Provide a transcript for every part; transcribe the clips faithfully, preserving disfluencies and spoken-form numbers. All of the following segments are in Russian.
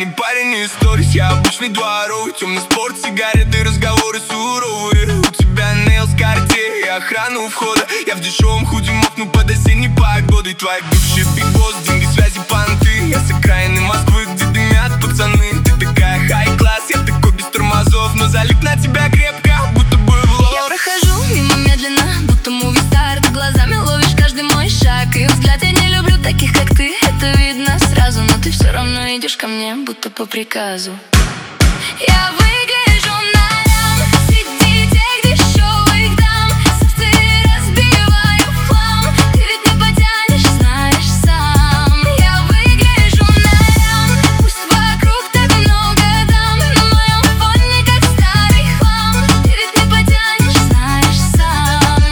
парень из сторис. Я обычный дворовый, темный спорт, сигареты, разговоры суровые. У тебя нейлс Cartier и охрана у входа. Я в дешевом худи мокну под осенней погодой. Твои бывшие биг-босс, деньги, связи, понты. Я с окраины Москвы, где дымят пацаны. Ты такая хай-класс, я такой без тормозов, но залип на тебя крепко, будто бы в лоб. Я прохожу мимо медленно, будто муви-стар. Ты глазами ловишь каждый мой шаг и взгляд. Я не люблю таких, как ты, это видно сразу. Но ты все равно идешь ко мне, будто по приказу. Я выгляжу на лям среди тех дешевых дам. Сердце разбиваю в хлам. Ты ведь не потянешь, знаешь сам. Я выгляжу на лям, пусть вокруг так много дам. На моем фоне как старый хлам. Ты ведь не потянешь, знаешь сам.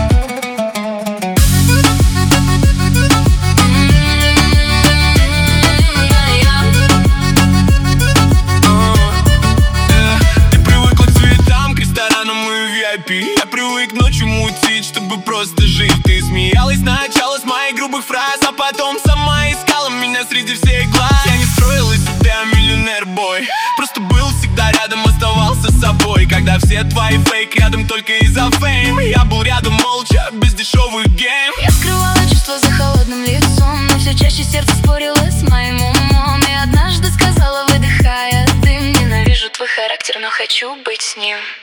Я привык ночью мутить, чтобы просто жить. Ты смеялась сначала с моих грубых фраз, а потом сама искала меня среди всех глаз. Я не строил из себя миллионер-бой, просто был всегда рядом, оставался собой. Когда все твои фейк рядом только из-за фейм, я был рядом молча, без дешевых гейм. Я скрывала чувства за холодным лицом, но все чаще сердце спорило с моим умом. И однажды сказала, выдыхая дым: ненавижу твой характер, но хочу быть с ним.